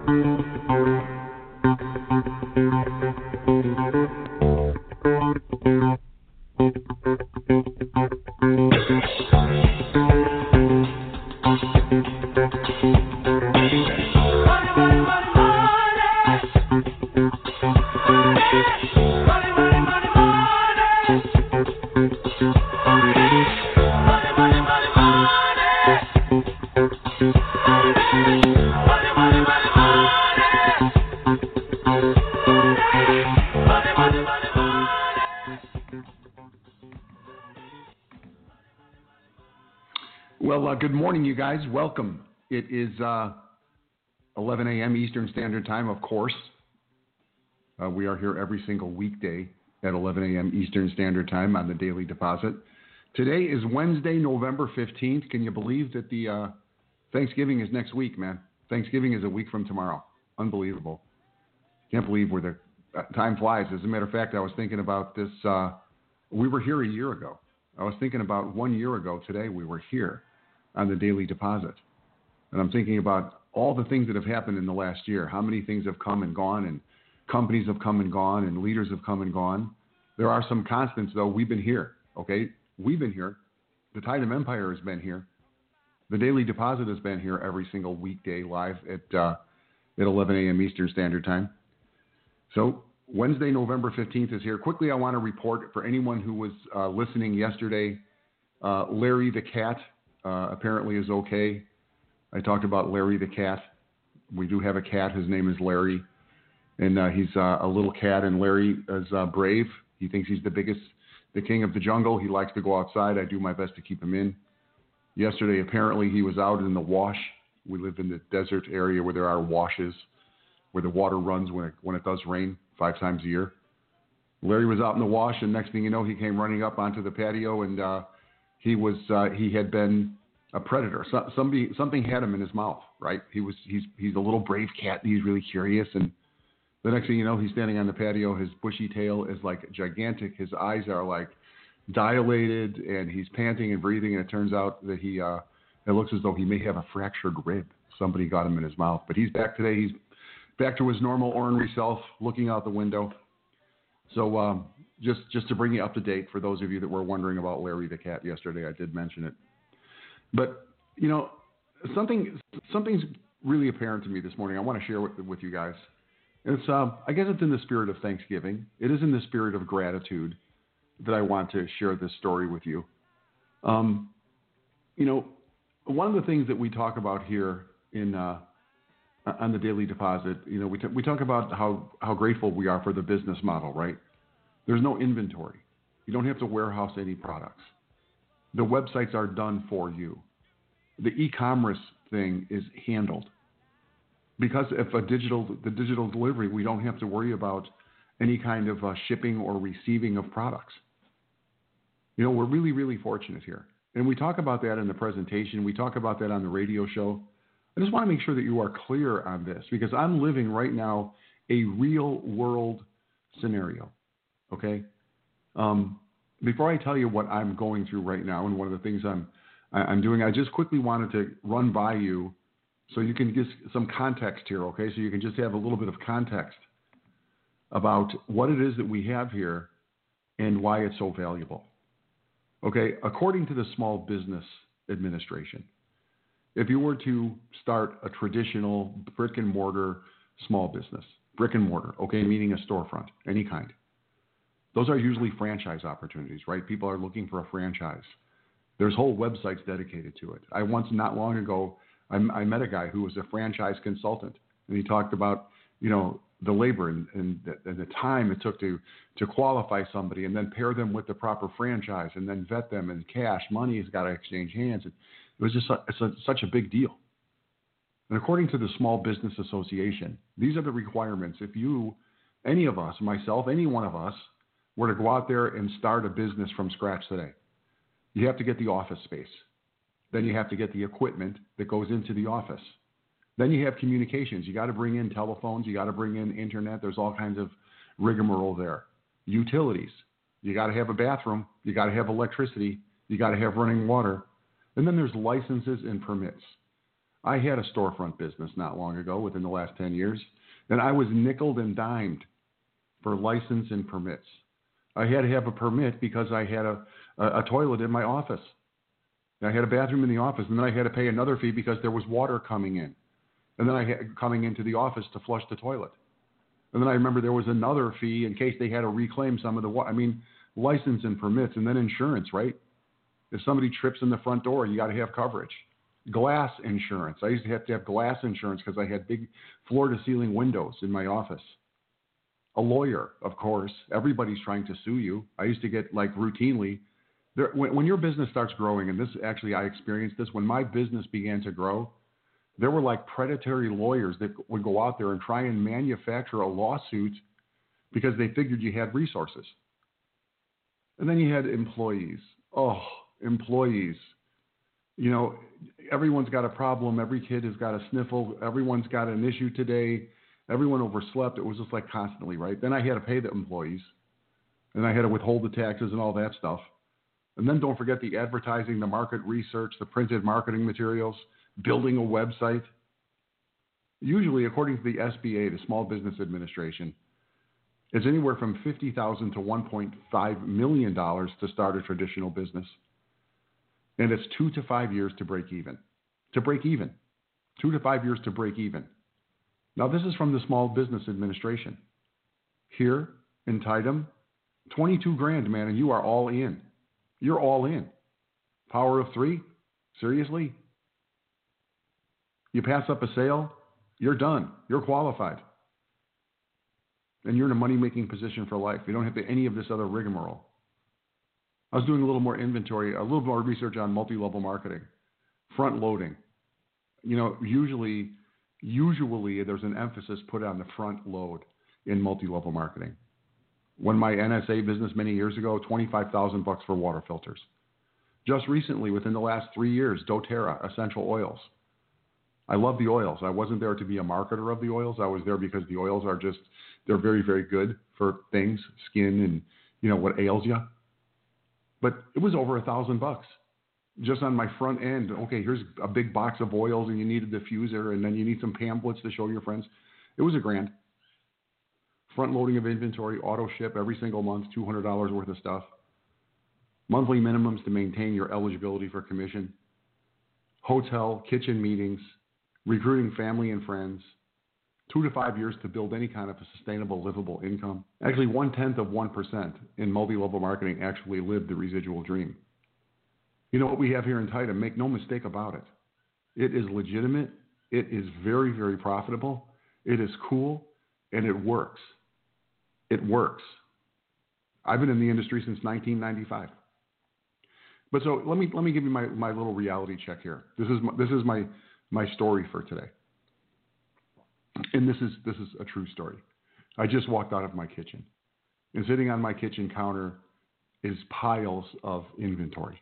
Good morning, you guys. Welcome. It is 11 a.m. Eastern Standard Time, of course. We are here every single weekday at 11 a.m. Eastern Standard Time on the Daily Deposit. Today is Wednesday, November 15th. Can you believe that the Thanksgiving is next week, man? Thanksgiving is a week from tomorrow. Unbelievable. Can't believe where the time flies. As a matter of fact, I was thinking about this. We were here a year ago. I was thinking about 1 year ago today we were here on the Daily Deposit. And I'm thinking about all the things that have happened in the last year, how many things have come and gone, and companies have come and gone, and leaders have come and gone. There are some constants, though. We've been here, okay? We've been here. The Titan Empire has been here. The Daily Deposit has been here every single weekday live at 11 a.m. Eastern Standard Time. So Wednesday, November 15th is here. Quickly, I want to report for anyone who was listening yesterday, Larry the cat apparently is okay. I talked about Larry the cat. We do have a cat. His name is Larry. And he's a little cat, and Larry is brave. He thinks he's the king of the jungle. He likes to go outside. I do my best to keep him in. Yesterday, apparently, he was out in the wash. We live in the desert area where there are washes, where the water runs when it does rain 5 times a year. Larry was out in the wash, and next thing you know, he came running up onto the patio, and he had been a predator. Something had him in his mouth, right? He's a little brave cat, and he's really curious. And the next thing you know, he's standing on the patio. His bushy tail is like gigantic. His eyes are like dilated, and he's panting and breathing. And it turns out that it looks as though he may have a fractured rib. Somebody got him in his mouth. But he's back today. He's back to his normal ornery self, looking out the window. So just to bring you up to date, for those of you that were wondering about Larry the cat yesterday, I did mention it. But, you know, something's really apparent to me this morning. I want to share with you guys. It's I guess it's in the spirit of Thanksgiving. It is in the spirit of gratitude that I want to share this story with you. You know, one of the things that we talk about here on the Daily Deposit, you know, we talk about how grateful we are for the business model, right? There's no inventory. You don't have to warehouse any products. The websites are done for you. The e-commerce thing is handled. Because if the digital delivery, we don't have to worry about any kind of shipping or receiving of products. You know, we're really, really fortunate here. And we talk about that in the presentation. We talk about that on the radio show. I just want to make sure that you are clear on this, because I'm living right now a real world scenario. Okay? Before I tell you what I'm going through right now and one of the things I'm doing, I just quickly wanted to run by you so you can get some context here, okay? So you can just have a little bit of context about what it is that we have here and why it's so valuable. Okay, according to the Small Business Administration, if you were to start a traditional brick and mortar small business, brick and mortar, okay, meaning a storefront, any kind, those are usually franchise opportunities, right? People are looking for a franchise. There's whole websites dedicated to it. Not long ago, I met a guy who was a franchise consultant, and he talked about, you know, the labor and the time it took to qualify somebody and then pair them with the proper franchise and then vet them, and cash, money has got to exchange hands. It was just such a big deal. And according to the Small Business Association, these are the requirements. If you, any of us, myself, any one of us, were to go out there and start a business from scratch today, you have to get the office space. Then you have to get the equipment that goes into the office. Then you have communications. You got to bring in telephones. You got to bring in internet. There's all kinds of rigmarole there. Utilities. You got to have a bathroom. You got to have electricity. You got to have running water. And then there's licenses and permits. I had a storefront business not long ago, within the last 10 years, and I was nickeled and dimed for license and permits. I had to have a permit because I had a toilet in my office. I had a bathroom in the office, and then I had to pay another fee because there was water coming in. And then I had coming into the office to flush the toilet. And then I remember there was another fee in case they had to reclaim some of the water. I mean, license and permits, and then insurance, right? If somebody trips in the front door, you got to have coverage. Glass insurance. I used to have glass insurance because I had big floor-to-ceiling windows in my office. A lawyer, of course. Everybody's trying to sue you. I used to get, like, routinely. When your business starts growing, and this actually I experienced this, when my business began to grow, there were like predatory lawyers that would go out there and try and manufacture a lawsuit because they figured you had resources. And then you had employees. Oh, employees. You know, everyone's got a problem. Every kid has got a sniffle. Everyone's got an issue today. Everyone overslept. It was just like constantly, right? Then I had to pay the employees. And I had to withhold the taxes and all that stuff. And then don't forget the advertising, the market research, the printed marketing materials, building a website. Usually, according to the SBA, the Small Business Administration, it's anywhere from $50,000 to $1.5 million to start a traditional business. And it's 2 to 5 years to break even. 2 to 5 years to break even. Now, this is from the Small Business Administration. Here in Titum, 22 grand, man, and you are all in. You're all in. Power of 3? Seriously? You pass up a sale, you're done. You're qualified. And you're in a money-making position for life. You don't have to any of this other rigmarole. I was doing a little more inventory, a little more research on multi-level marketing, front loading. You know, usually there's an emphasis put on the front load in multi-level marketing. When my NSA business many years ago, $25,000 for water filters. Just recently, within the last 3 years, doTERRA, essential oils. I love the oils. I wasn't there to be a marketer of the oils. I was there because the oils are just, they're very, very good for things, skin and, you know, what ails you. But it was over $1,000 just on my front end. Okay, here's a big box of oils and you need a diffuser and then you need some pamphlets to show your friends. It was $1,000. Front loading of inventory, auto ship every single month, $200 worth of stuff. Monthly minimums to maintain your eligibility for commission. Hotel, kitchen meetings, recruiting family and friends. 2 to 5 years to build any kind of a sustainable, livable income. Actually, 0.1% in multi-level marketing actually lived the residual dream. You know what we have here in Titum? Make no mistake about it. It is legitimate. It is very, very profitable. It is cool, and it works. It works. I've been in the industry since 1995. But so let me give you my little reality check here. This is my story for today. And this is a true story. I just walked out of my kitchen. And sitting on my kitchen counter is piles of inventory.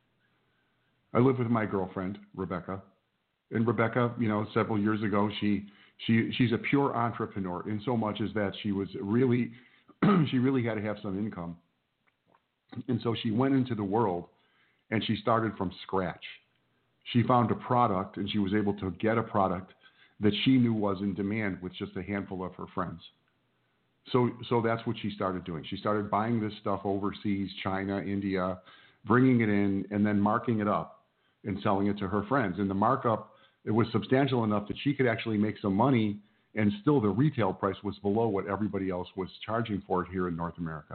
I live with my girlfriend, Rebecca. And Rebecca, you know, several years ago, she's a pure entrepreneur in so much as that she was really, she really had to have some income. And so she went into the world and she started from scratch. She found a product and she was able to get a product that she knew was in demand with just a handful of her friends. So that's what she started doing. She started buying this stuff overseas, China, India, bringing it in and then marking it up and selling it to her friends. And the markup, it was substantial enough that she could actually make some money, and still the retail price was below what everybody else was charging for it here in North America.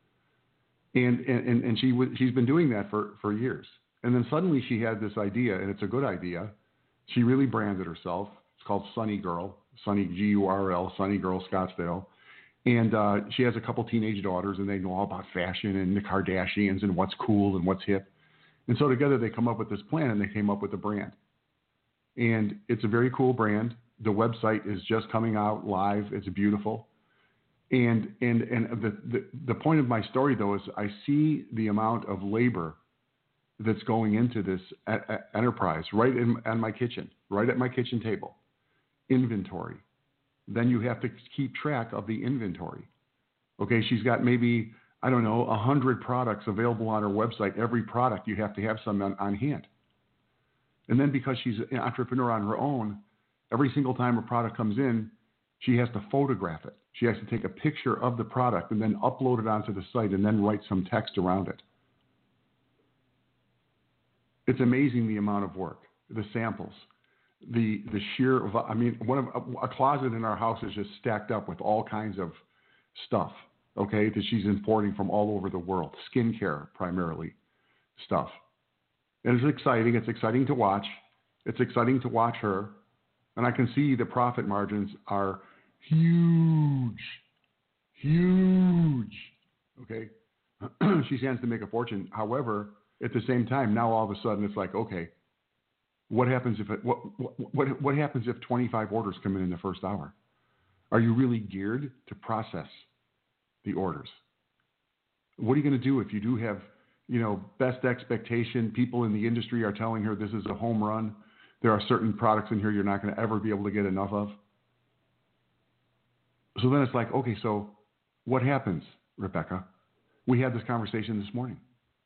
And she's been doing that for years. And then suddenly she had this idea, and it's a good idea. She really branded herself. It's called Sunny Girl, Sunny, G-U-R-L, Sunny Girl Scottsdale. And she has a couple teenage daughters, and they know all about fashion and the Kardashians and what's cool and what's hip. And so together they come up with this plan, and they came up with a brand. And it's a very cool brand. The website is just coming out live. It's beautiful. And the point of my story, though, is I see the amount of labor that's going into this enterprise right on my kitchen, right at my kitchen table. Inventory. Then you have to keep track of the inventory. Okay, she's got maybe, 100 products available on her website. Every product, you have to have some on hand. And then because she's an entrepreneur on her own, every single time a product comes in, she has to photograph it. She has to take a picture of the product and then upload it onto the site and then write some text around it. It's amazing the amount of work, the samples, the sheer, I mean, a closet in our house is just stacked up with all kinds of stuff, okay, that she's importing from all over the world, skincare primarily stuff. And it's exciting. It's exciting to watch. It's exciting to watch her. And I can see the profit margins are huge, huge, okay? She stands to make a fortune. However, at the same time, now all of a sudden it's like, okay, what happens if what happens if 25 orders come in the first hour? Are you really geared to process the orders? What are you going to do if you do have, best expectation? People in the industry are telling her this is a home run. There are certain products in here you're not going to ever be able to get enough of. So then it's like, okay, so what happens, Rebecca? We had this conversation this morning.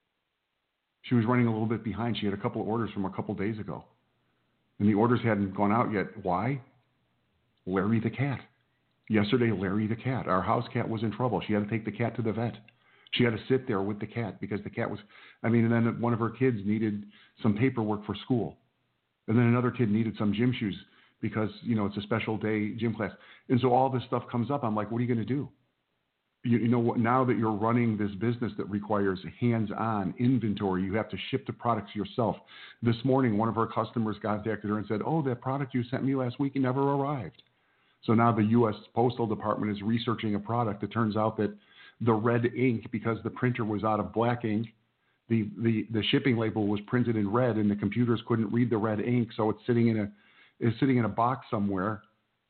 She was running a little bit behind. She had a couple of orders from a couple days ago. And the orders hadn't gone out yet. Why? Larry the cat. Yesterday, Larry the cat, our house cat, was in trouble. She had to take the cat to the vet. She had to sit there with the cat because the cat was, and then one of her kids needed some paperwork for school. And then another kid needed some gym shoes because, it's a special day gym class. And so all this stuff comes up. I'm like, what are you going to do? You know what? Now that you're running this business that requires hands-on inventory, you have to ship the products yourself. This morning, one of our customers contacted her and said, "Oh, that product you sent me last week never arrived." So now the U.S. Postal Department is researching a product. It turns out that the red ink, because the printer was out of black ink, the shipping label was printed in red, and the computers couldn't read the red ink, so it's sitting in a box somewhere.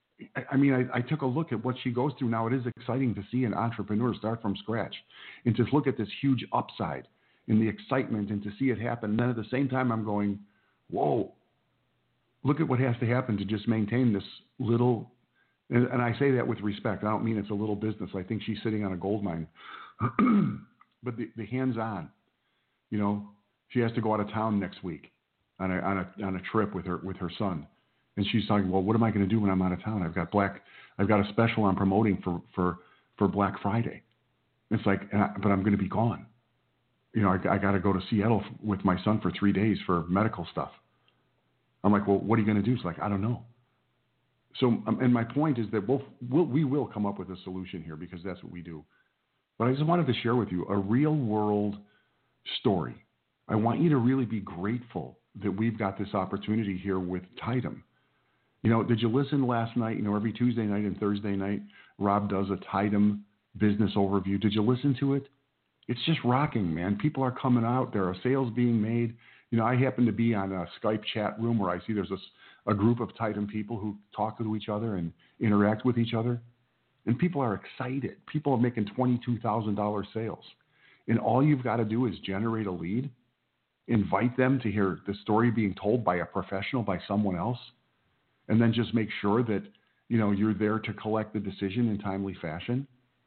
I took a look at what she goes through now. It is exciting to see an entrepreneur start from scratch and to look at this huge upside in the excitement and to see it happen. And then at the same time, I'm going, whoa, look at what has to happen to just maintain this little, and I say that with respect. I don't mean it's a little business. I think she's sitting on a gold mine. But the hands-on, she has to go out of town next week on a trip with her son. And she's talking, well, what am I going to do when I'm out of town? I've got a special I'm promoting for Black Friday. It's like, but I'm going to be gone. I got to go to Seattle with my son for 3 days for medical stuff. I'm like, well, what are you going to do? It's like, I don't know. So, and my point is that we will come up with a solution here because that's what we do. But I just wanted to share with you a real world story. I want you to really be grateful that we've got this opportunity here with Titum. Did you listen last night? Every Tuesday night and Thursday night, Rob does a Titum business overview. Did you listen to it? It's just rocking, man. People are coming out. There are sales being made. I happen to be on a Skype chat room where I see there's a group of Titum people who talk to each other and interact with each other. And people are excited. People are making $22,000 sales. And all you've got to do is generate a lead, invite them to hear the story being told by a professional, by someone else, and then just make sure that, you're there to collect the decision in timely fashion.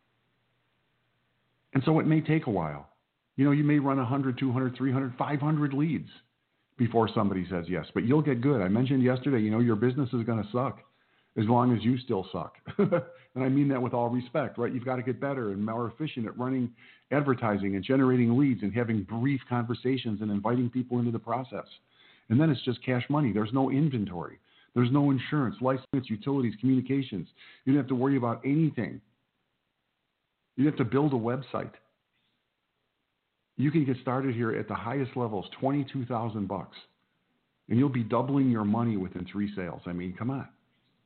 And so it may take a while. You may run 100, 200, 300, 500 leads before somebody says yes, but you'll get good. I mentioned yesterday, your business is going to suck as long as you still suck. And I mean that with all respect, right? You've got to get better and more efficient at running advertising and generating leads and having brief conversations and inviting people into the process. And then it's just cash money. There's no inventory. There's no insurance, license, utilities, communications. You don't have to worry about anything. You have to build a website. You can get started here at the highest levels, $22,000, and you'll be doubling your money within 3 sales. I mean, come on.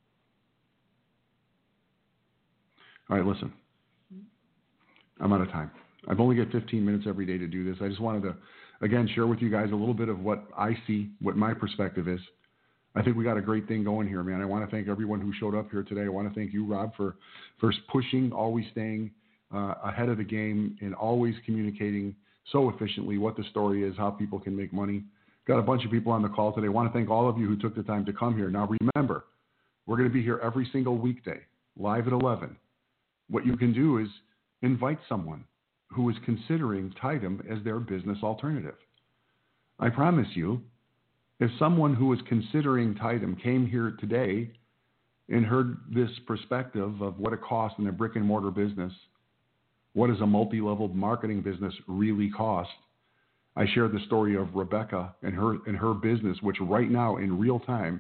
All right, listen. I'm out of time. I've only got 15 minutes every day to do this. I just wanted to, again, share with you guys a little bit of what I see, what my perspective is. I think we got a great thing going here, man. I want to thank everyone who showed up here today. I want to thank you, Rob, for pushing, always staying ahead of the game and always communicating so efficiently what the story is, how people can make money. Got a bunch of people on the call today. I want to thank all of you who took the time to come here. Now, remember, we're going to be here every single weekday, live at 11. What you can do is invite someone who is considering Titum as their business alternative. I promise you, If someone who was considering Titum came here today and heard this perspective of what it costs in a brick and mortar business, what does a multi-level marketing business really cost? I shared the story of Rebecca and her business, which right now in real time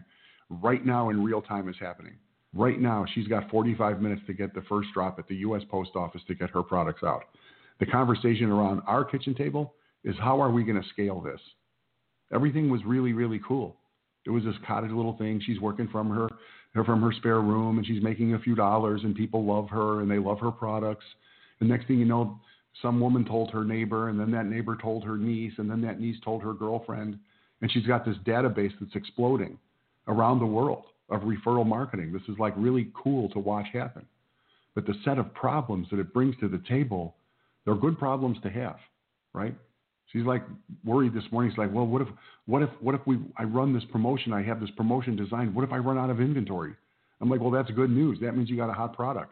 is happening. Right now, she's got 45 minutes to get the first drop at the U.S. Post Office to get her products out. The conversation around our kitchen table is how are we going to scale this? Everything was really, really cool. It was this cottage little thing. She's working from her spare room, and she's making a few dollars, and people love her, and they love her products. The next thing you know, some woman told her neighbor, and then that neighbor told her niece, and then that niece told her girlfriend, and she's got this database that's exploding around the world of referral marketing. This is like really cool to watch happen. But the set of problems that it brings to the table, they're good problems to have, right? She's like worried this morning. She's like, well, what if I run this promotion? I have this promotion designed. What if I run out of inventory? I'm like, well, that's good news. That means you got a hot product.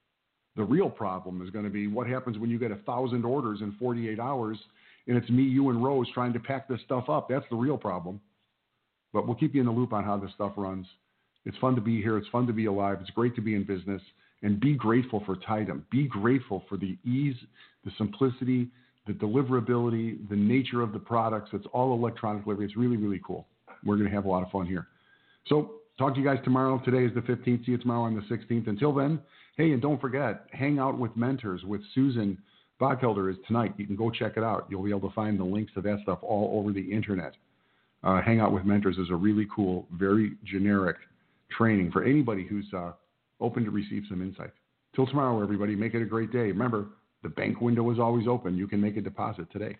The real problem is going to be what happens when you get 1,000 orders in 48 hours and it's me, you, and Rose trying to pack this stuff up. That's the real problem. But we'll keep you in the loop on how this stuff runs. It's fun to be here. It's fun to be alive. It's great to be in business. And be grateful for Titum. Be grateful for the ease, the simplicity, the deliverability, the nature of the products. It's all electronic delivery. It's really, really cool. We're going to have a lot of fun here. So talk to you guys tomorrow. Today is the 15th. See you tomorrow on the 16th. Until then, hey, and don't forget, Hang Out with Mentors with Susan Bachhelder is tonight. You can go check it out. You'll be able to find the links to that stuff all over the internet. Hang Out with Mentors is a really cool, very generic training for anybody who's open to receive some insight. Till tomorrow, everybody, make it a great day. Remember, the bank window is always open. You can make a deposit today.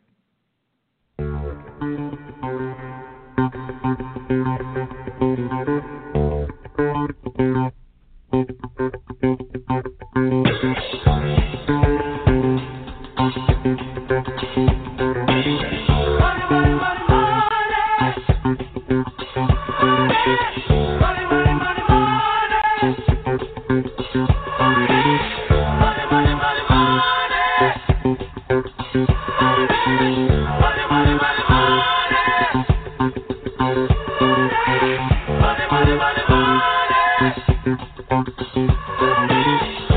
Money.